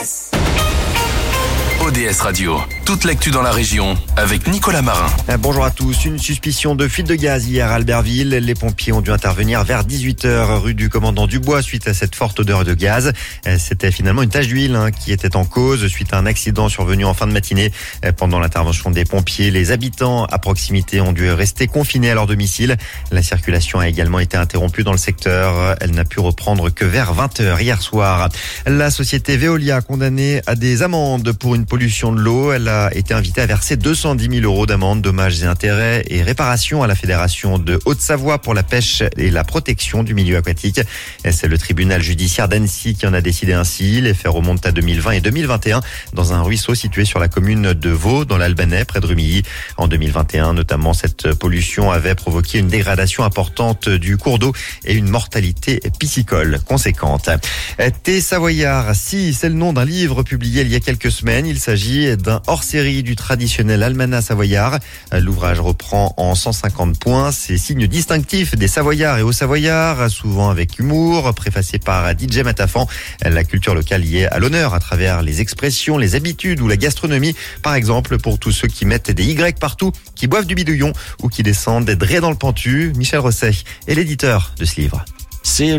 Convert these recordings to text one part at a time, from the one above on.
ODS Radio, toute l'actu dans la région avec Nicolas Marin. Bonjour à tous. Une suspicion de fuite de gaz hier à Albertville. Les pompiers ont dû intervenir vers 18h rue du Commandant Dubois suite à cette forte odeur de gaz. C'était finalement une tache d'huile qui était en cause suite à un accident survenu en fin de matinée. Pendant l'intervention des pompiers, les habitants à proximité ont dû rester confinés à leur domicile. La circulation a également été interrompue dans le secteur. Elle n'a pu reprendre que vers 20h hier soir. La société Veolia condamnée à des amendes pour une pollution de l'eau. Elle a été invitée à verser 210 000 euros d'amende, dommages et intérêts et réparation à la Fédération de Haute-Savoie pour la pêche et la protection du milieu aquatique. C'est le tribunal judiciaire d'Annecy qui en a décidé ainsi. Les faits remontent à 2020 et 2021 dans un ruisseau situé sur la commune de Vaux, dans l'Albanais, près de Rumilly. En 2021, notamment, cette pollution avait provoqué une dégradation importante du cours d'eau et une mortalité piscicole conséquente. Thé Savoyard, si c'est le nom d'un livre publié il y a quelques semaines, il s'agit d'un hors-série du traditionnel almanach savoyard. L'ouvrage reprend en 150 points ces signes distinctifs des Savoyards et Hauts-Savoyards, souvent avec humour, préfacé par DJ Matafan. La culture locale y est à l'honneur à travers les expressions, les habitudes ou la gastronomie. Par exemple, pour tous ceux qui mettent des Y partout, qui boivent du bidouillon ou qui descendent des drés dans le pentu, Michel Rosset est l'éditeur de ce livre. C'est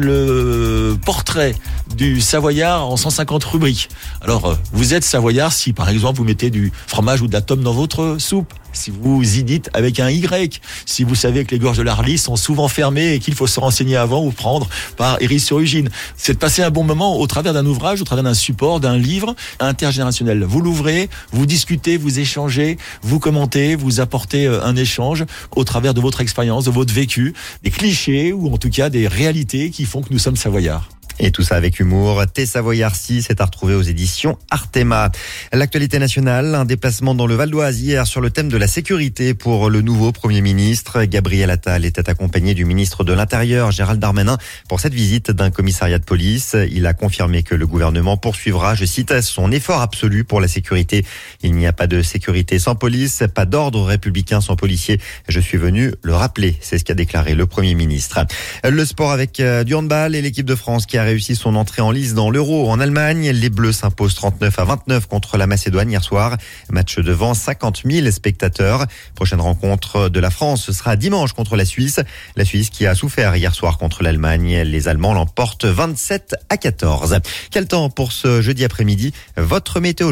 le portrait du Savoyard en 150 rubriques. Alors, vous êtes Savoyard si, par exemple, vous mettez du fromage ou de la tome dans votre soupe. Si vous y dites avec un Y. Si vous savez que les gorges de l'Arly sont souvent fermées et qu'il faut se renseigner avant ou prendre par Héry-sur-Ugine. C'est de passer un bon moment au travers d'un ouvrage, au travers d'un support, d'un livre intergénérationnel. Vous l'ouvrez, vous discutez, vous échangez, vous commentez, vous apportez un échange au travers de votre expérience, de votre vécu, des clichés ou en tout cas des réalités qui font que nous sommes Savoyards. Et tout ça avec humour. Thé Savoyard 6 est à retrouver aux éditions Artema. L'actualité nationale, un déplacement dans le Val d'Oise hier sur le thème de la sécurité pour le nouveau Premier ministre. Gabriel Attal était accompagné du ministre de l'Intérieur, Gérald Darmanin, pour cette visite d'un commissariat de police. Il a confirmé que le gouvernement poursuivra, je cite, son effort absolu pour la sécurité. Il n'y a pas de sécurité sans police, pas d'ordre républicain sans policiers. Je suis venu le rappeler. C'est ce qu'a déclaré le Premier ministre. Le sport avec du handball et l'équipe de France qui a réussi son entrée en lice dans l'Euro en Allemagne. Les Bleus s'imposent 39-29 contre la Macédoine hier soir. Match devant 50 000 spectateurs. Prochaine rencontre de la France, ce sera dimanche contre la Suisse. La Suisse qui a souffert hier soir contre l'Allemagne. Les Allemands l'emportent 27-14. Quel temps pour ce jeudi après-midi? Votre météo